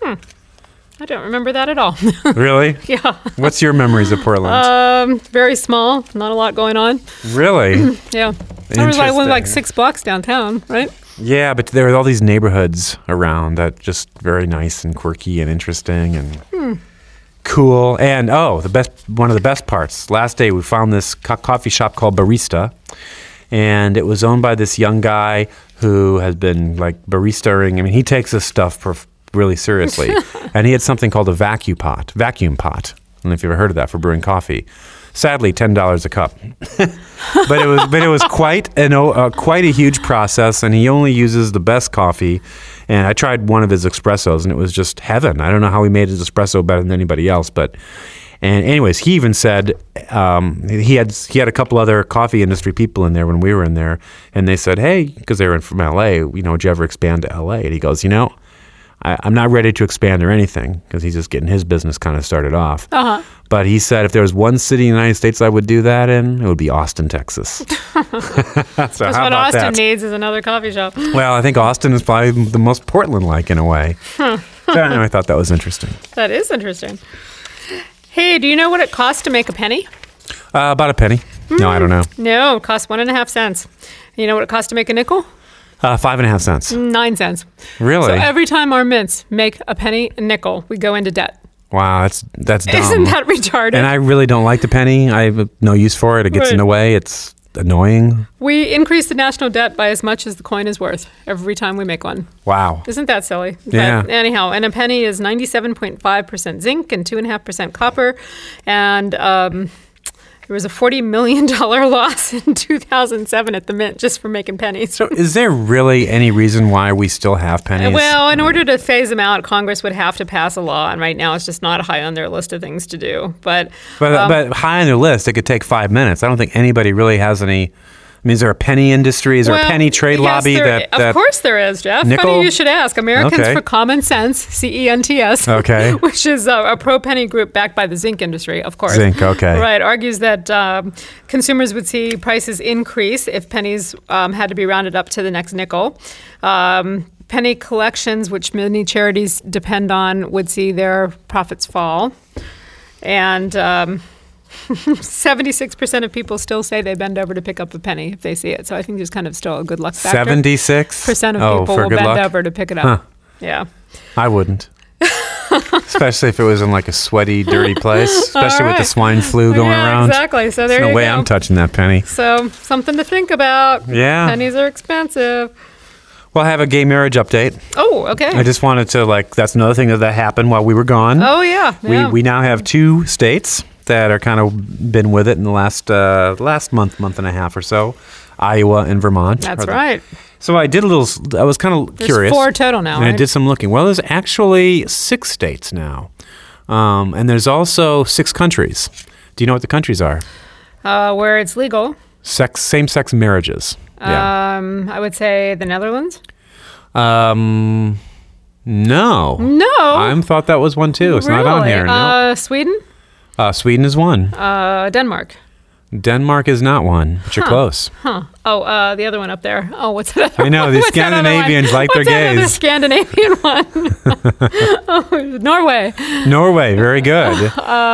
Speaker 3: I don't remember that at all.
Speaker 2: Really?
Speaker 3: Yeah.
Speaker 2: What's your memories of Portland?
Speaker 3: Um, very small. Not a lot going on.
Speaker 2: Really?
Speaker 3: Yeah. There was like, only like
Speaker 2: Interesting.
Speaker 3: six blocks downtown, right?
Speaker 2: Yeah, but there were all these neighborhoods around that just very nice and quirky and interesting and
Speaker 3: Hmm.
Speaker 2: cool. And oh, the best one of the best parts. Last day we found this co- coffee shop called Barista, and it was owned by this young guy who has been like baristaing. I mean, he takes this stuff prof- really seriously, and he had something called a vacuum pot. Vacuum pot. I don't know if you've ever heard of that for brewing coffee. Sadly, ten dollars a cup. but it was but it was quite an uh, quite a huge process, and he only uses the best coffee. And I tried one of his espressos, and it was just heaven. I don't know how he made his espresso better than anybody else, but and anyways, he even said um, he had he had a couple other coffee industry people in there when we were in there, and they said, hey, because they were from L A, you know, would you ever expand to L A? And he goes, you know, I, I'm not ready to expand or anything because he's just getting his business kind of started off.
Speaker 3: Uh-huh.
Speaker 2: But he said if there was one city in the United States I would do that in, it would be Austin, Texas. so
Speaker 3: That's
Speaker 2: how
Speaker 3: what
Speaker 2: about
Speaker 3: Austin
Speaker 2: that?
Speaker 3: needs is another coffee shop.
Speaker 2: Well, I think Austin is probably the most Portland-like in a way. So anyway, I thought that was interesting.
Speaker 3: That is interesting. Hey, do you know what it costs to make a penny?
Speaker 2: Uh, about a penny. No, I don't know.
Speaker 3: No, it costs one and a half cents. You know what it costs to make a nickel?
Speaker 2: Uh, five and a half cents.
Speaker 3: Nine cents.
Speaker 2: Really?
Speaker 3: So every time our mints make a penny a nickel, we go into debt.
Speaker 2: Wow, that's that's dumb.
Speaker 3: Isn't that retarded?
Speaker 2: And I really don't like the penny. I have no use for it. It gets
Speaker 3: Right.
Speaker 2: in the way. It's annoying.
Speaker 3: We increase the national debt by as much as the coin is worth every time we make one.
Speaker 2: Wow.
Speaker 3: Isn't that silly?
Speaker 2: Yeah.
Speaker 3: But anyhow, and a penny is ninety-seven point five percent zinc and two point five percent copper. And um, there was a forty million dollars loss in two thousand seven at the Mint just for making pennies.
Speaker 2: So is there really any reason why we still have pennies?
Speaker 3: Well, in order to phase them out, Congress would have to pass a law, and right now it's just not high on their list of things to do. But
Speaker 2: But,
Speaker 3: um,
Speaker 2: but high on their list, it could take five minutes. I don't think anybody really has any. I mean, is there a penny industry? Is there
Speaker 3: well,
Speaker 2: a penny trade
Speaker 3: yes,
Speaker 2: lobby
Speaker 3: there-
Speaker 2: that, that?
Speaker 3: Of course there is, Jeff.
Speaker 2: Nickel?
Speaker 3: Funny you should ask. Americans
Speaker 2: Okay.
Speaker 3: for Common Sense, C E N T S,
Speaker 2: Okay.
Speaker 3: which is a, a pro-penny group backed by the zinc industry, of course.
Speaker 2: Zinc, okay.
Speaker 3: Right, argues that um, consumers would see prices increase if pennies um, had to be rounded up to the next nickel. Um, penny collections, which many charities depend on, would see their profits fall. And um, seventy-six percent of people still say they bend over to pick up a penny if they see it. So I think there's kind of still a good luck factor.
Speaker 2: Seventy-six
Speaker 3: percent of
Speaker 2: oh,
Speaker 3: people
Speaker 2: for
Speaker 3: will
Speaker 2: good
Speaker 3: bend
Speaker 2: luck?
Speaker 3: over to pick it up.
Speaker 2: Huh.
Speaker 3: Yeah.
Speaker 2: I wouldn't. Especially if it was in like a sweaty, dirty place. Especially with the
Speaker 3: right.
Speaker 2: swine flu going
Speaker 3: yeah,
Speaker 2: around.
Speaker 3: exactly. So there
Speaker 2: There's no
Speaker 3: you
Speaker 2: way
Speaker 3: go.
Speaker 2: I'm touching that penny.
Speaker 3: So something to think about.
Speaker 2: Yeah.
Speaker 3: Pennies are expensive.
Speaker 2: Well, I have a gay marriage update.
Speaker 3: Oh, okay.
Speaker 2: I just wanted to like. That's another thing that, that happened while we were gone.
Speaker 3: oh, yeah. yeah.
Speaker 2: We we now have two states that are kind of been with it in the last uh, last month, month and a half or so. Iowa and Vermont.
Speaker 3: That's
Speaker 2: are the-
Speaker 3: right.
Speaker 2: So I did a little. I was kind of
Speaker 3: There's
Speaker 2: curious.
Speaker 3: four total now,
Speaker 2: and I
Speaker 3: right?
Speaker 2: did some looking. Well, there's actually six states now, um, and there's also six countries. Do you know what the countries are?
Speaker 3: Uh, where it's legal.
Speaker 2: Sex, same-sex marriages. Yeah.
Speaker 3: Um, I would say the Netherlands.
Speaker 2: Um, no.
Speaker 3: No.
Speaker 2: I thought that was one too. It's not on
Speaker 3: Really?
Speaker 2: here. No.
Speaker 3: Uh, Sweden.
Speaker 2: Uh, Sweden is one.
Speaker 3: Uh, Denmark.
Speaker 2: Denmark is not one, but you're close.
Speaker 3: Huh. Oh, uh, the other one up there. Oh, what's that?
Speaker 2: I know, the
Speaker 3: what's that other one?
Speaker 2: Scandinavians like their
Speaker 3: What's that other
Speaker 2: gays.
Speaker 3: Scandinavian one. oh, Norway.
Speaker 2: Norway, very good.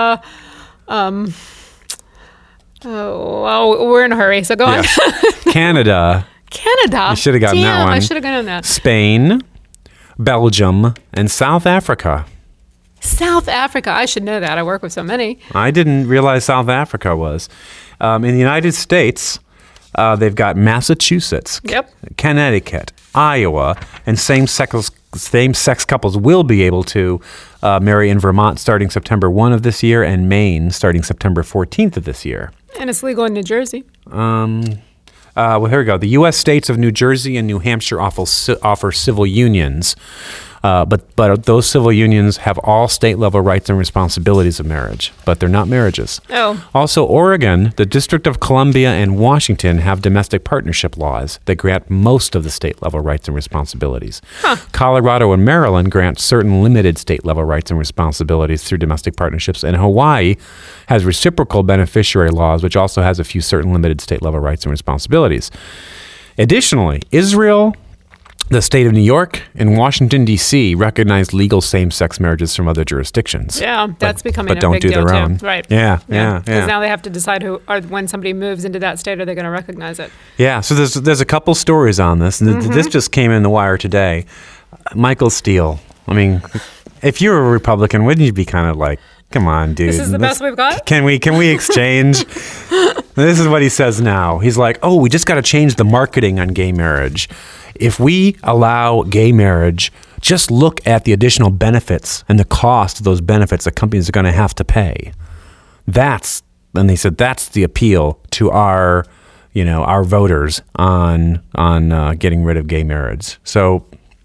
Speaker 3: Oh, well, we're in a hurry, so go on.
Speaker 2: Yes. Canada,
Speaker 3: Canada.
Speaker 2: You should have gotten that
Speaker 3: Damn, I
Speaker 2: one.
Speaker 3: should have gotten that.
Speaker 2: Spain, Belgium, and South Africa.
Speaker 3: South Africa. I should know that. I work with so many.
Speaker 2: I didn't realize South Africa was. Um, in the United States, uh, they've got Massachusetts,
Speaker 3: Yep.
Speaker 2: Connecticut, Iowa, and same-sex same-sex couples will be able to uh, marry in Vermont starting September first of this year, and Maine starting September fourteenth of this year.
Speaker 3: And it's legal in New Jersey.
Speaker 2: Um, uh, well, here we go. The U S states of New Jersey and New Hampshire offer, offer civil unions. Uh, but but those civil unions have all state level rights and responsibilities of marriage, but they're not marriages.
Speaker 3: Oh.
Speaker 2: Also, Oregon, the District of Columbia, and Washington have domestic partnership laws that grant most of the state level rights and responsibilities.
Speaker 3: Huh.
Speaker 2: Colorado and Maryland grant certain limited state level rights and responsibilities through domestic partnerships, and Hawaii has reciprocal beneficiary laws, which also has a few certain limited state level rights and responsibilities. Additionally, Israel, the state of New York, and Washington, D C recognize legal same-sex marriages from other jurisdictions.
Speaker 3: Yeah, that's
Speaker 2: but,
Speaker 3: becoming
Speaker 2: but
Speaker 3: a
Speaker 2: don't
Speaker 3: big
Speaker 2: do
Speaker 3: deal
Speaker 2: their
Speaker 3: too.
Speaker 2: own.
Speaker 3: Right.
Speaker 2: Yeah, yeah,
Speaker 3: Because
Speaker 2: yeah.
Speaker 3: now they have to decide who, or when somebody moves into that state, are they going to recognize it?
Speaker 2: Yeah, so there's there's a couple stories on this. And th-
Speaker 3: Mm-hmm.
Speaker 2: This just came in the wire today. Michael Steele. I mean, if you were a Republican, wouldn't you be kind of like, come on, dude.
Speaker 3: This is the
Speaker 2: let's-
Speaker 3: best we've got?
Speaker 2: Can we can we exchange? This is what he says now. He's like, oh, we just got to change the marketing on gay marriage. If we allow gay marriage, just look at the additional benefits and the cost of those benefits that companies are going to have to pay. That's, and they said that's the appeal to our, you know, our voters on on uh, getting rid of gay marriage. So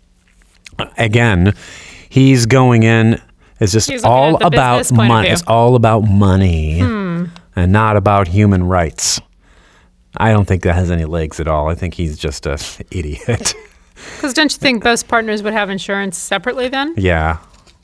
Speaker 2: again, he's going in. It's just
Speaker 3: He's looking
Speaker 2: all
Speaker 3: at the
Speaker 2: about
Speaker 3: business point of
Speaker 2: money.
Speaker 3: view.
Speaker 2: It's all about money and not about human rights. I don't think that has any legs at all. I think he's just an idiot.
Speaker 3: Because don't you think both partners would have insurance separately then?
Speaker 2: Yeah.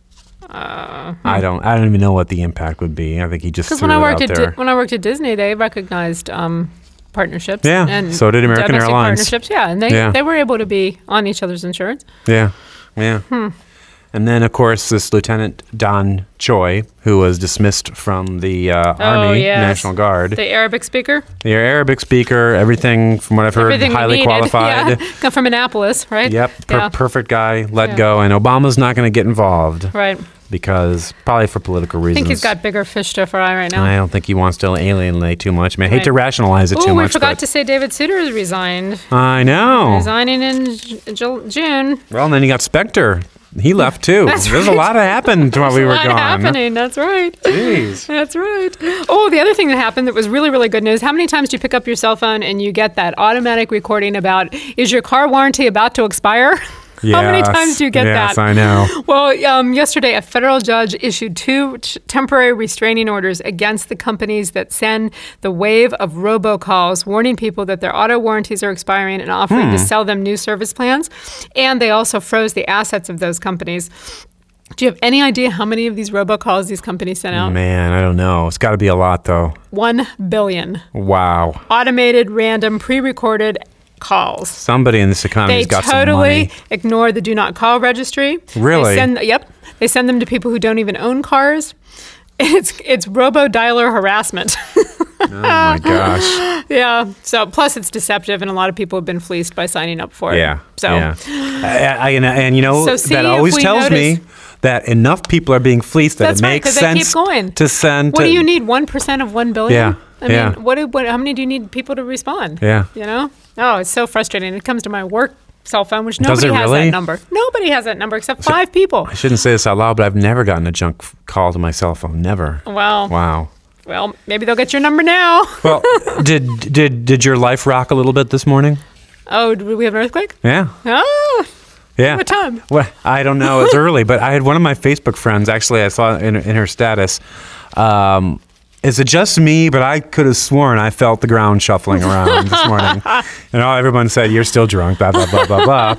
Speaker 3: Uh,
Speaker 2: I don't. I don't even know what the impact would be. I think he just
Speaker 3: Because
Speaker 2: threw
Speaker 3: when I
Speaker 2: it
Speaker 3: worked
Speaker 2: out
Speaker 3: at
Speaker 2: there.
Speaker 3: Di- when I worked at Disney, they recognized um, partnerships.
Speaker 2: Yeah,
Speaker 3: and
Speaker 2: so did American
Speaker 3: domestic
Speaker 2: Airlines.
Speaker 3: Partnerships, yeah, and they
Speaker 2: Yeah.
Speaker 3: they were able to be on each other's insurance.
Speaker 2: Yeah, yeah.
Speaker 3: Hmm.
Speaker 2: And then, of course, this Lieutenant Don Choi, who was dismissed from the uh,
Speaker 3: Oh,
Speaker 2: Army
Speaker 3: yes.
Speaker 2: National Guard,
Speaker 3: The Arabic speaker,
Speaker 2: the Arabic speaker, everything from what I've heard,
Speaker 3: everything we
Speaker 2: highly
Speaker 3: needed.
Speaker 2: qualified.
Speaker 3: Yeah. Come from Annapolis, right?
Speaker 2: Yep, per-
Speaker 3: Yeah.
Speaker 2: perfect guy, let
Speaker 3: Yeah.
Speaker 2: go. And Obama's not going to get involved
Speaker 3: Right.
Speaker 2: because probably for political
Speaker 3: I
Speaker 2: reasons.
Speaker 3: think he's got bigger fish to fry right now.
Speaker 2: I don't think he wants to alienate too much. I mean, I hate
Speaker 3: Right.
Speaker 2: to rationalize it
Speaker 3: Oh,
Speaker 2: too
Speaker 3: we
Speaker 2: much.
Speaker 3: forgot
Speaker 2: but
Speaker 3: to say David Souter has resigned.
Speaker 2: I know.
Speaker 3: Resigning in J- J- June.
Speaker 2: Well, and then you got Spectre. He left too.
Speaker 3: That's
Speaker 2: There's
Speaker 3: right.
Speaker 2: a lot of happened while we
Speaker 3: There's
Speaker 2: were
Speaker 3: a lot
Speaker 2: gone.
Speaker 3: happening. That's right.
Speaker 2: Jeez.
Speaker 3: That's right. Oh, the other thing that happened that was really, really good news. How many times do you pick up your cell phone and you get that automatic recording about, is your car warranty about to expire? How many
Speaker 2: Yes.
Speaker 3: times do you get
Speaker 2: yes,
Speaker 3: that?
Speaker 2: I know.
Speaker 3: Well, um, yesterday, a federal judge issued two t- temporary restraining orders against the companies that send the wave of robocalls warning people that their auto warranties are expiring and offering
Speaker 2: Hmm.
Speaker 3: to sell them new service plans. And they also froze the assets of those companies. Do you have any idea how many of these robocalls these companies sent out?
Speaker 2: Man, I don't know. It's got to be a lot, though.
Speaker 3: One billion.
Speaker 2: Wow.
Speaker 3: Automated, random, pre-recorded calls.
Speaker 2: Somebody in this economy's
Speaker 3: They
Speaker 2: got some
Speaker 3: totally
Speaker 2: money.
Speaker 3: ignore the do not call registry.
Speaker 2: Really?
Speaker 3: They send, yep. They send them to people who don't even own cars. It's it's robo dialer harassment.
Speaker 2: Oh my gosh.
Speaker 3: Yeah. So plus it's deceptive, and a lot of people have been fleeced by signing up for it.
Speaker 2: Yeah.
Speaker 3: So
Speaker 2: yeah. I, I, and, and you know
Speaker 3: So see
Speaker 2: that
Speaker 3: if
Speaker 2: always
Speaker 3: we
Speaker 2: tells me
Speaker 3: notice-
Speaker 2: that enough people are being fleeced that
Speaker 3: That's
Speaker 2: it
Speaker 3: right,
Speaker 2: makes
Speaker 3: 'cause they keep
Speaker 2: sense
Speaker 3: going.
Speaker 2: to send.
Speaker 3: what
Speaker 2: to,
Speaker 3: do you need? One percent of one billion.
Speaker 2: Yeah,
Speaker 3: I mean,
Speaker 2: yeah.
Speaker 3: what, do- what? How many do you need people to respond?
Speaker 2: Yeah.
Speaker 3: You know? Oh, it's so frustrating. It comes to my work cell phone, which
Speaker 2: Does
Speaker 3: nobody
Speaker 2: it
Speaker 3: has
Speaker 2: really?
Speaker 3: that number. Nobody has that number except five people.
Speaker 2: I shouldn't say this out loud, but I've never gotten a junk f- call to my cell phone. Never.
Speaker 3: Well,
Speaker 2: Wow.
Speaker 3: well, maybe they'll get your number now.
Speaker 2: Well, did did did your life rock a little bit this morning?
Speaker 3: Oh, did we have an earthquake?
Speaker 2: Yeah.
Speaker 3: Oh,
Speaker 2: Yeah.
Speaker 3: what time?
Speaker 2: Well, I don't know. It's early, but I had one of my Facebook friends. Actually, I saw in, in her status. Um, is it just me? But I could have sworn I felt the ground shuffling around this morning. And all everyone said, "You're still drunk." Blah blah blah blah blah.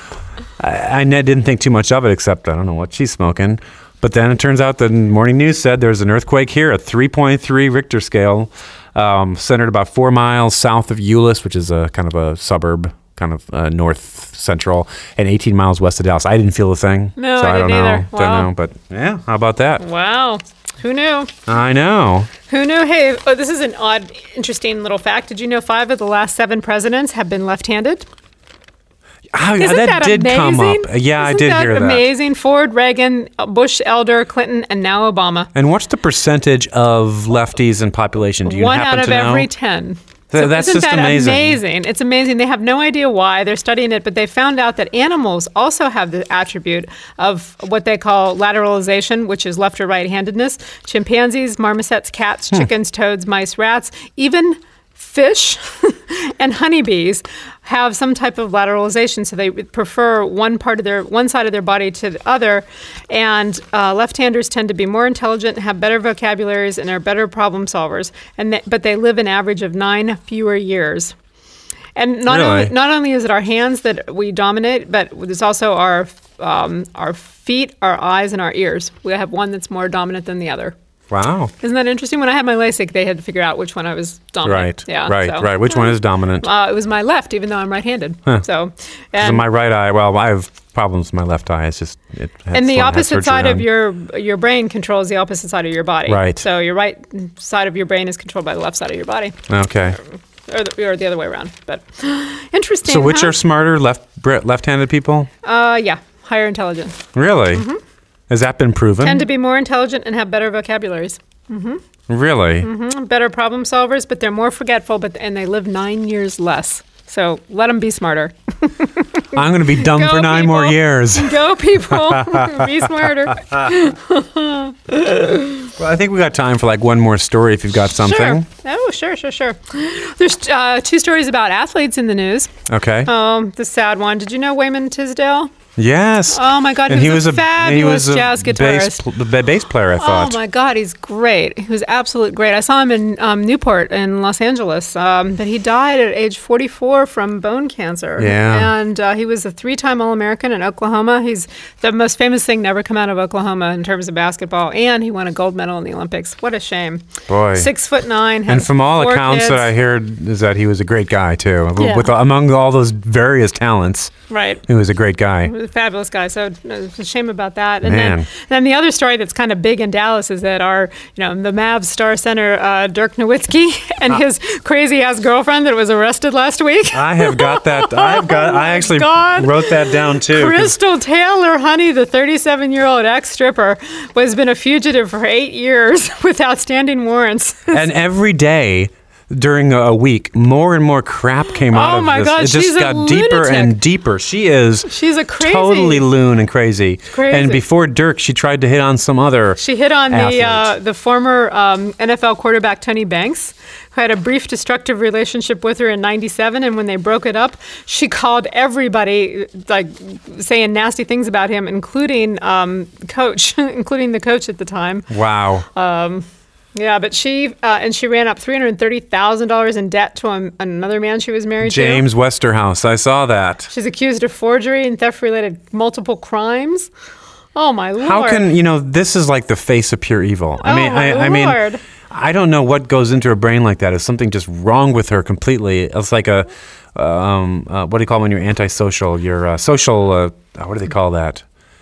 Speaker 2: I, I ne- didn't think too much of it, except I don't know what she's smoking. But then it turns out the morning news said there's an earthquake here, a three point three Richter scale, um, centered about four miles south of Euless, which is a kind of a suburb, kind of uh, north central, and eighteen miles west of Dallas. I didn't feel a thing.
Speaker 3: No,
Speaker 2: so
Speaker 3: I
Speaker 2: I, don't
Speaker 3: didn't
Speaker 2: know.
Speaker 3: either.
Speaker 2: Don't
Speaker 3: Wow.
Speaker 2: know. But yeah, how about that?
Speaker 3: Wow. Who knew?
Speaker 2: I know.
Speaker 3: Who knew? Hey, oh, this is an odd, interesting little fact. Did you know five of the last seven presidents have been left-handed?
Speaker 2: Oh,
Speaker 3: Isn't
Speaker 2: that,
Speaker 3: that
Speaker 2: did
Speaker 3: amazing?
Speaker 2: come up. Yeah, I
Speaker 3: Isn't
Speaker 2: did
Speaker 3: that
Speaker 2: hear that.
Speaker 3: amazing? Ford, Reagan, Bush, Elder, Clinton, and now Obama.
Speaker 2: And what's the percentage of lefties in population? Do you
Speaker 3: One
Speaker 2: happen
Speaker 3: out of
Speaker 2: to know?
Speaker 3: every ten.
Speaker 2: Th-
Speaker 3: So
Speaker 2: that's
Speaker 3: isn't
Speaker 2: just
Speaker 3: that
Speaker 2: amazing.
Speaker 3: It's amazing. They have no idea why. They're studying it, but they found out that animals also have the attribute of what they call lateralization, which is left or right-handedness. Chimpanzees, marmosets, cats,
Speaker 2: Hmm.
Speaker 3: chickens, toads, mice, rats, even fish and honeybees have some type of lateralization, so they prefer one part of their one side of their body to the other. And uh, left-handers tend to be more intelligent, have better vocabularies, and are better problem solvers. And they, but they live an average of nine fewer years. And not
Speaker 2: Really?
Speaker 3: only not only is it our hands that we dominate, but it's also our um, our feet, our eyes, and our ears. We have one that's more dominant than the other.
Speaker 2: Wow.
Speaker 3: Isn't that interesting? When I had my LASIK, they had to figure out which one I was dominant.
Speaker 2: Right.
Speaker 3: Yeah.
Speaker 2: Right.
Speaker 3: so-
Speaker 2: Right. Which one is dominant?
Speaker 3: Uh, it was my left, even though I'm right-handed.
Speaker 2: Huh.
Speaker 3: So,
Speaker 2: 'Cause
Speaker 3: and,
Speaker 2: my right eye. Well, I have problems with my left eye. It's just it. had-
Speaker 3: and the
Speaker 2: someone had
Speaker 3: opposite
Speaker 2: surgery
Speaker 3: side of
Speaker 2: on.
Speaker 3: your your brain controls the opposite side of your body.
Speaker 2: Right.
Speaker 3: So your right side of your brain is controlled by the left side of your body,
Speaker 2: Okay.
Speaker 3: or the, or the other way around. But interesting.
Speaker 2: So which
Speaker 3: huh?
Speaker 2: are smarter, left bre- left-handed people?
Speaker 3: Uh, yeah, higher intelligence.
Speaker 2: Really? Has that been proven?
Speaker 3: Tend to be more intelligent and have better vocabularies.
Speaker 2: Really?
Speaker 3: Mhm. Better problem solvers, but they're more forgetful. But and they live nine years less. So let them be smarter.
Speaker 2: I'm going to be dumb
Speaker 3: Go,
Speaker 2: for nine more
Speaker 3: people.
Speaker 2: years.
Speaker 3: Go, people. Be smarter.
Speaker 2: Well, I think we got time for like one more story if you've got something.
Speaker 3: Sure. Oh, sure, sure, sure. There's uh, two stories about athletes in the news.
Speaker 2: Okay.
Speaker 3: Um, the sad one. Did you know Wayman Tisdale?
Speaker 2: yes.
Speaker 3: Oh my God,
Speaker 2: and
Speaker 3: he
Speaker 2: he
Speaker 3: was
Speaker 2: was
Speaker 3: a fabulous
Speaker 2: he was a
Speaker 3: jazz
Speaker 2: bass,
Speaker 3: guitarist.
Speaker 2: pl- ba- bass player, I thought.
Speaker 3: Oh my God, he's great. He was absolute great. I saw him in um, Newport in Los Angeles, um, but he died at age forty-four from bone cancer.
Speaker 2: Yeah.
Speaker 3: And uh, he was a three-time All-American in Oklahoma. He's the most famous thing to ever come out of Oklahoma in terms of basketball, and he won a gold medal in the Olympics. What a shame.
Speaker 2: Boy.
Speaker 3: Six foot nine.
Speaker 2: And
Speaker 3: has
Speaker 2: from all
Speaker 3: four
Speaker 2: accounts
Speaker 3: kids.
Speaker 2: that I heard is that he was a great guy too.
Speaker 3: Yeah.
Speaker 2: With among all those various talents,
Speaker 3: Right.
Speaker 2: he was a great guy.
Speaker 3: He was a fabulous guy. So it's a shame about that. And
Speaker 2: Man.
Speaker 3: then, then the other story that's kind of big in Dallas is that our, you know, the Mavs star center uh, Dirk Nowitzki and
Speaker 2: Ah.
Speaker 3: his crazy ass girlfriend that was arrested last week.
Speaker 2: I have got that. I've got. I actually
Speaker 3: God.
Speaker 2: wrote that down too. 'cause-
Speaker 3: Crystal Taylor Honey, the thirty-seven-year-old ex-stripper, has been a fugitive for eight years with outstanding warrants.
Speaker 2: And every day during a week, more and more crap came out
Speaker 3: Oh
Speaker 2: of
Speaker 3: my
Speaker 2: this.
Speaker 3: God,
Speaker 2: it just
Speaker 3: she's a
Speaker 2: got deeper
Speaker 3: lunatic.
Speaker 2: and deeper. She is
Speaker 3: She's a crazy.
Speaker 2: totally loon and crazy.
Speaker 3: Crazy.
Speaker 2: And before Dirk, she tried to hit on some other.
Speaker 3: She hit on the
Speaker 2: athlete.
Speaker 3: uh, the former um, N F L quarterback Tony Banks, who had a brief destructive relationship with her in ninety-seven, and when they broke it up, she called everybody like saying nasty things about him, including um, coach, including the coach at the time.
Speaker 2: Wow.
Speaker 3: Uh, Yeah, but she uh, and she ran up three hundred thirty thousand dollars in debt to a, another man she was married to.
Speaker 2: James Westerhouse. I saw that.
Speaker 3: She's accused of forgery and theft-related multiple crimes. Oh my lord!
Speaker 2: How can you know? This is like the face of pure evil. I
Speaker 3: Oh,
Speaker 2: mean,
Speaker 3: my
Speaker 2: I, I mean,
Speaker 3: Lord.
Speaker 2: I don't know what goes into her brain like that. Is something just wrong with her completely? It's like a, um, uh, what do you call it when you're antisocial? You're uh, social. Uh, what do they call that?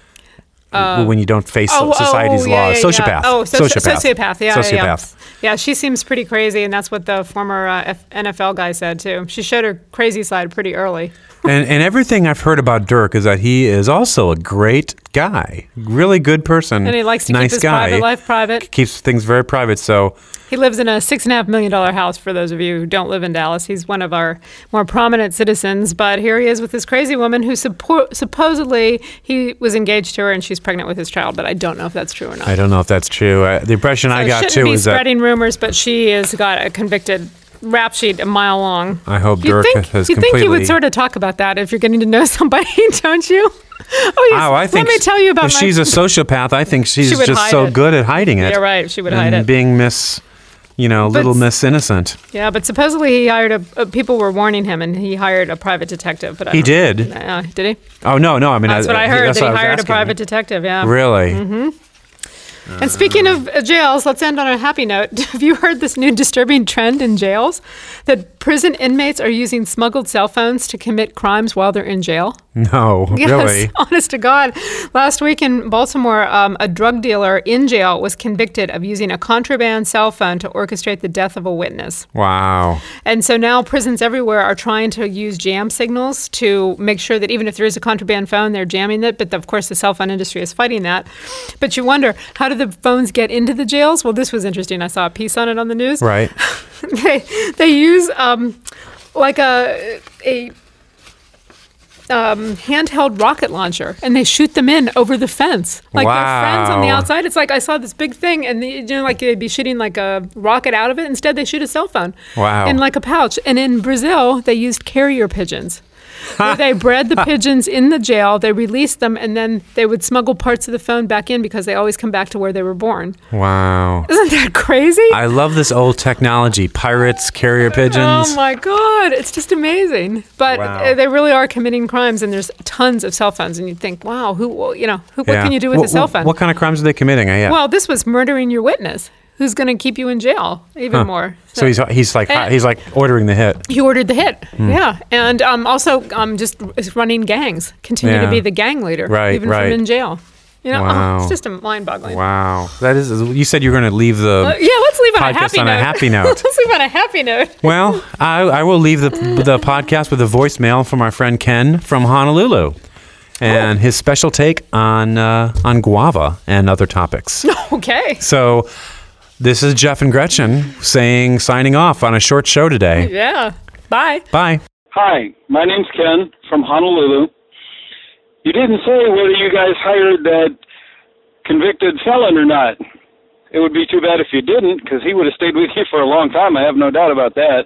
Speaker 2: when you don't face
Speaker 3: Oh,
Speaker 2: society's
Speaker 3: oh, yeah,
Speaker 2: laws.
Speaker 3: yeah,
Speaker 2: Sociopath.
Speaker 3: Yeah. Oh, so,
Speaker 2: sociopath.
Speaker 3: sociopath. Yeah,
Speaker 2: Sociopath.
Speaker 3: yeah, yeah. Yeah, she seems pretty crazy, and that's what the former uh, F- N F L guy said too. She showed her crazy side pretty early.
Speaker 2: and and everything I've heard about Dirk is that he is also a great guy, really good person,
Speaker 3: And he likes to
Speaker 2: nice
Speaker 3: keep his
Speaker 2: guy.
Speaker 3: private life private.
Speaker 2: Keeps things very private. So
Speaker 3: He lives in a six and a half million dollar house. For those of you who don't live in Dallas, he's one of our more prominent citizens. But here he is with this crazy woman who suppo- supposedly he was engaged to her, and she's pregnant with his child. But I don't know if that's true or not.
Speaker 2: I don't know if that's true. Uh, the impression I
Speaker 3: So
Speaker 2: got
Speaker 3: shouldn't
Speaker 2: too
Speaker 3: be
Speaker 2: is that
Speaker 3: spreading rumors, but she has got a convicted rap sheet a mile long.
Speaker 2: I hope
Speaker 3: You
Speaker 2: Dirk
Speaker 3: think,
Speaker 2: has
Speaker 3: you think you
Speaker 2: completely.
Speaker 3: would sort of talk about that if you're getting to know somebody, don't you? Oh, yes.
Speaker 2: Oh, I think
Speaker 3: Let me tell you about
Speaker 2: if
Speaker 3: my...
Speaker 2: she's a sociopath, I think she's
Speaker 3: She would
Speaker 2: just
Speaker 3: hide
Speaker 2: so
Speaker 3: it.
Speaker 2: good at hiding it.
Speaker 3: You're right. She would
Speaker 2: and
Speaker 3: hide it.
Speaker 2: being Miss, you know,
Speaker 3: But-
Speaker 2: little Miss Innocent.
Speaker 3: Yeah, but supposedly he hired a... Uh, people were warning him, and he hired a private detective. But I
Speaker 2: He
Speaker 3: don't-
Speaker 2: did.
Speaker 3: Uh, did he?
Speaker 2: Oh no, no. I mean,
Speaker 3: That's what I heard,
Speaker 2: that's
Speaker 3: that
Speaker 2: what
Speaker 3: he
Speaker 2: I was
Speaker 3: hired a
Speaker 2: asking.
Speaker 3: private detective, yeah.
Speaker 2: Really?
Speaker 3: And speaking of uh, jails, let's end on a happy note. Have you heard this new disturbing trend in jails? That prison inmates are using smuggled cell phones to commit crimes while they're in jail?
Speaker 2: No,
Speaker 3: Yes,
Speaker 2: really.
Speaker 3: honest to God. Last week in Baltimore, um, a drug dealer in jail was convicted of using a contraband cell phone to orchestrate the death of a witness.
Speaker 2: Wow.
Speaker 3: And so now prisons everywhere are trying to use jam signals to make sure that even if there is a contraband phone, they're jamming it. But of course, the cell phone industry is fighting that. But you wonder, how do the phones get into the jails? Well, this was interesting. I saw a piece on it on the news.
Speaker 2: Right.
Speaker 3: they they use um, like a a um, handheld rocket launcher, and they shoot them in over the fence. Like
Speaker 2: Wow.
Speaker 3: their friends on the outside. It's like I saw this big thing, and the, you know, like they'd be shooting like a rocket out of it. Instead, they shoot a cell phone.
Speaker 2: Wow.
Speaker 3: In like a pouch. And in Brazil, they used carrier pigeons. Where they bred the pigeons in the jail, they released them, and then they would smuggle parts of the phone back in because they always come back to where they were born.
Speaker 2: Wow.
Speaker 3: Isn't that crazy?
Speaker 2: I love this old technology. Pirates, carrier pigeons.
Speaker 3: Oh my God, it's just amazing. But
Speaker 2: Wow.
Speaker 3: they really are committing crimes, and there's tons of cell phones, and you think, wow, who, you know, who, what
Speaker 2: Yeah.
Speaker 3: can you do with
Speaker 2: What-
Speaker 3: a cell
Speaker 2: what-
Speaker 3: phone?
Speaker 2: What kind of crimes are they committing? Uh, yeah.
Speaker 3: Well, this was murdering your witness. Who's going to keep you in jail even
Speaker 2: Huh.
Speaker 3: more?
Speaker 2: So he's he's like
Speaker 3: Eh.
Speaker 2: he's like ordering the hit.
Speaker 3: He ordered the hit,
Speaker 2: Hmm.
Speaker 3: yeah, and um, also um, just running gangs, continue
Speaker 2: Yeah.
Speaker 3: to be the gang leader,
Speaker 2: Right,
Speaker 3: even
Speaker 2: right.
Speaker 3: from in jail. You know,
Speaker 2: Wow.
Speaker 3: oh, it's just a mind-boggling.
Speaker 2: Wow, that is. You said you were going to leave the
Speaker 3: Uh, yeah, let's leave on a
Speaker 2: podcast
Speaker 3: happy
Speaker 2: on
Speaker 3: note.
Speaker 2: a happy note.
Speaker 3: Let's leave on a happy note.
Speaker 2: Well, I, I will leave the the podcast with a voicemail from our friend Ken from Honolulu, and his special take on uh, on guava and other topics.
Speaker 3: Okay.
Speaker 2: So, this is Jeff and Gretchen saying signing off on a short show today.
Speaker 3: Yeah. Bye.
Speaker 2: Bye.
Speaker 1: Hi, my name's Ken from Honolulu. You didn't say whether you guys hired that convicted felon or not. It would be too bad if you didn't, because he would have stayed with you for a long time. I have no doubt about that.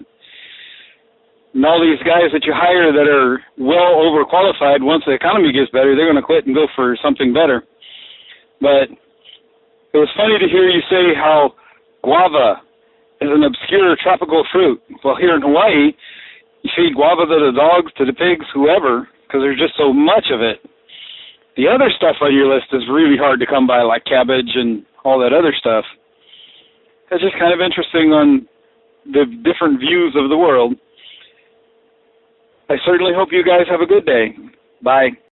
Speaker 1: And all these guys that you hire that are well overqualified, once the economy gets better, they're going to quit and go for something better. But it was funny to hear you say how guava is an obscure tropical fruit. Well, here in Hawaii, you feed guava to the dogs, to the pigs, whoever, because there's just so much of it. The other stuff on your list is really hard to come by, like cabbage and all that other stuff. It's just kind of interesting on the different views of the world. I certainly hope you guys have a good day. Bye.